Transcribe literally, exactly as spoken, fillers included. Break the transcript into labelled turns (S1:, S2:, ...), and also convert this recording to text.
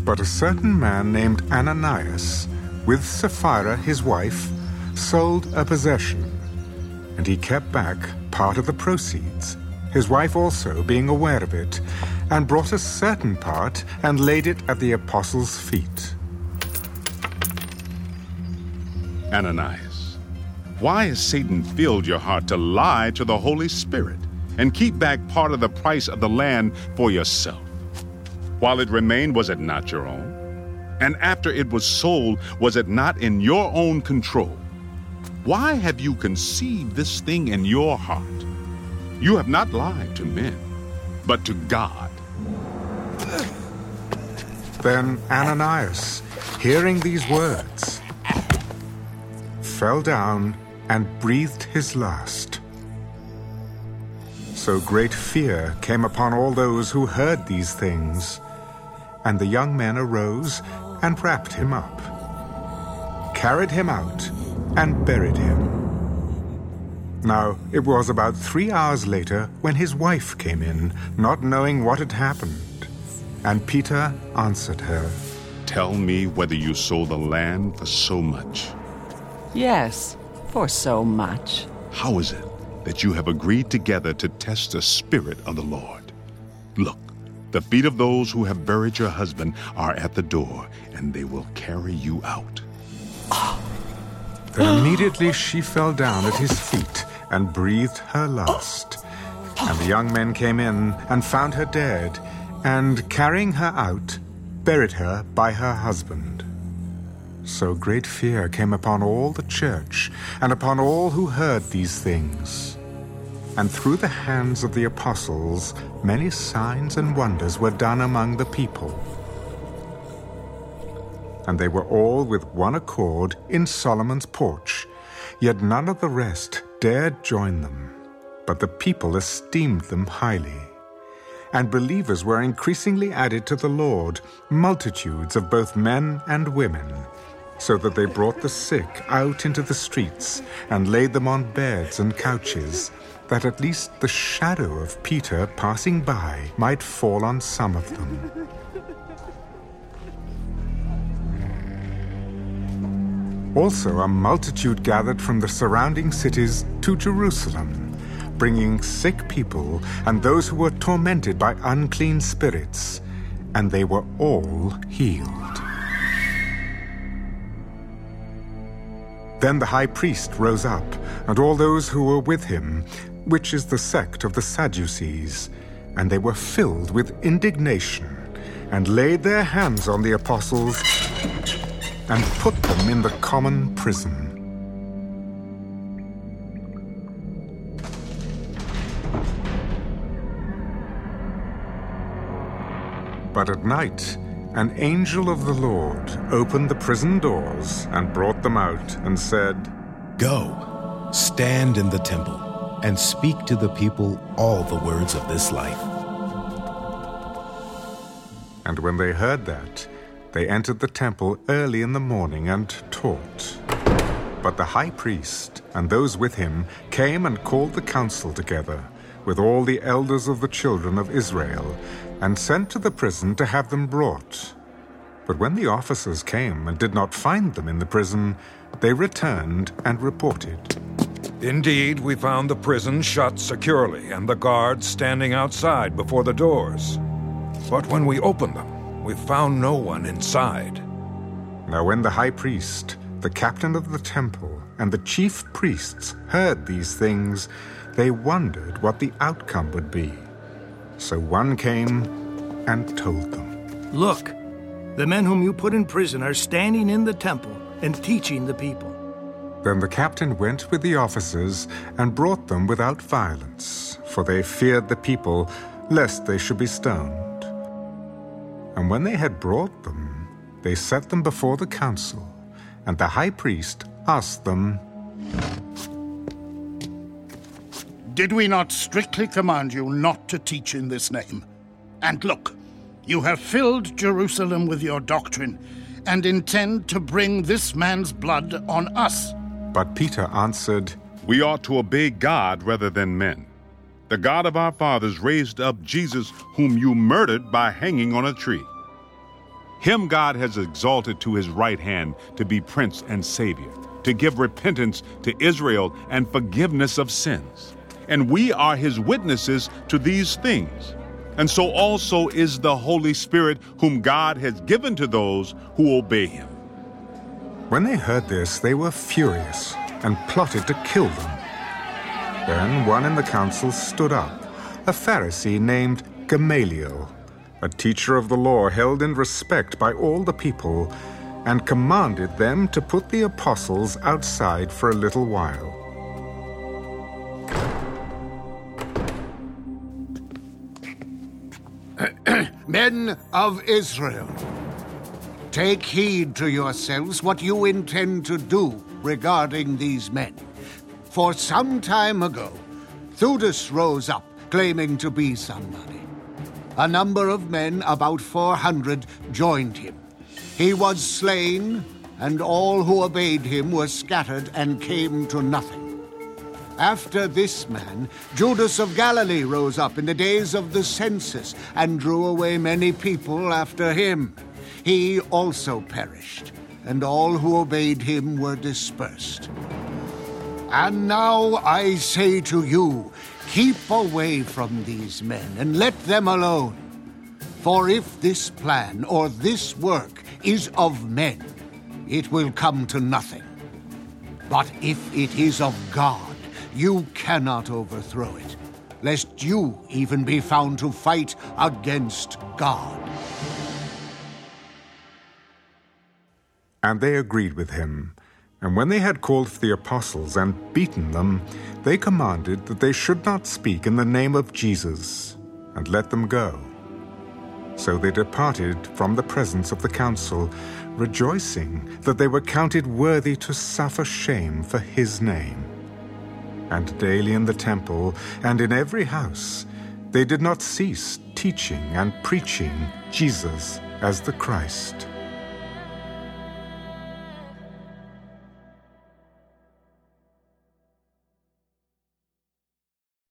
S1: But a certain man named Ananias, with Sapphira his wife, sold a possession, and he kept back part of the proceeds, his wife also being aware of it, and brought a certain part and laid it at the apostles' feet.
S2: Ananias, why has Satan filled your heart to lie to the Holy Spirit and keep back part of the price of the land for yourself? While it remained, was it not your own? And after it was sold, was it not in your own control? Why have you conceived this thing in your heart? You have not lied to men, but to God.
S1: Then Ananias, hearing these words, fell down and breathed his last. So great fear came upon all those who heard these things, and the young men arose and wrapped him up, carried him out, and buried him. Now it was about three hours later when his wife came in, not knowing what had happened. And Peter answered her,
S2: Tell me whether you sold the land for so much.
S3: Yes, for so much.
S2: How is it that you have agreed together to test the Spirit of the Lord? Look, the feet of those who have buried your husband are at the door, and they will carry you out.
S1: Then immediately she fell down at his feet and breathed her last. And the young men came in and found her dead, and carrying her out, buried her by her husband. So great fear came upon all the church and upon all who heard these things. And through the hands of the apostles many signs and wonders were done among the people. And they were all with one accord in Solomon's porch, yet none of the rest dared join them, but the people esteemed them highly. And believers were increasingly added to the Lord, multitudes of both men and women, so that they brought the sick out into the streets and laid them on beds and couches, that at least the shadow of Peter passing by might fall on some of them. Also a multitude gathered from the surrounding cities to Jerusalem, bringing sick people and those who were tormented by unclean spirits, and they were all healed. Then the high priest rose up, and all those who were with him, which is the sect of the Sadducees, and they were filled with indignation, and laid their hands on the apostles, and put them in the common prison. But at night, an angel of the Lord opened the prison doors and brought them out and said,
S4: Go, stand in the temple, and speak to the people all the words of this life.
S1: And when they heard that, they entered the temple early in the morning and taught. But the high priest and those with him came and called the council together, with all the elders of the children of Israel, and sent to the prison to have them brought. But when the officers came and did not find them in the prison, they returned and reported.
S5: Indeed, we found the prison shut securely and the guards standing outside before the doors. But when we opened them, we found no one inside.
S1: Now when the high priest, the captain of the temple, and the chief priests heard these things, they wondered what the outcome would be. So one came and told them,
S6: Look, the men whom you put in prison are standing in the temple and teaching the people.
S1: Then the captain went with the officers and brought them without violence, for they feared the people, lest they should be stoned. And when they had brought them, they set them before the council, and the high priest asked them,
S7: Did we not strictly command you not to teach in this name? And look, you have filled Jerusalem with your doctrine, and intend to bring this man's blood on us.
S1: But Peter answered,
S2: We ought to obey God rather than men. The God of our fathers raised up Jesus, whom you murdered by hanging on a tree. Him God has exalted to his right hand to be Prince and Savior, to give repentance to Israel and forgiveness of sins. And we are his witnesses to these things. And so also is the Holy Spirit, whom God has given to those who obey him."
S1: When they heard this, they were furious and plotted to kill them. Then one in the council stood up, a Pharisee named Gamaliel, a teacher of the law held in respect by all the people, and commanded them to put the apostles outside for a little while.
S8: Men of Israel, take heed to yourselves what you intend to do regarding these men. For some time ago, Theudas rose up, claiming to be somebody. A number of men, about four hundred, joined him. He was slain, and all who obeyed him were scattered and came to nothing. After this man, Judas of Galilee rose up in the days of the census and drew away many people after him. He also perished, and all who obeyed him were dispersed. And now I say to you, keep away from these men and let them alone. For if this plan or this work is of men, it will come to nothing. But if it is of God, you cannot overthrow it, lest you even be found to fight against God."
S1: And they agreed with him. And when they had called for the apostles and beaten them, they commanded that they should not speak in the name of Jesus, and let them go. So they departed from the presence of the council, rejoicing that they were counted worthy to suffer shame for his name. And daily in the temple and in every house they did not cease teaching and preaching Jesus as the Christ.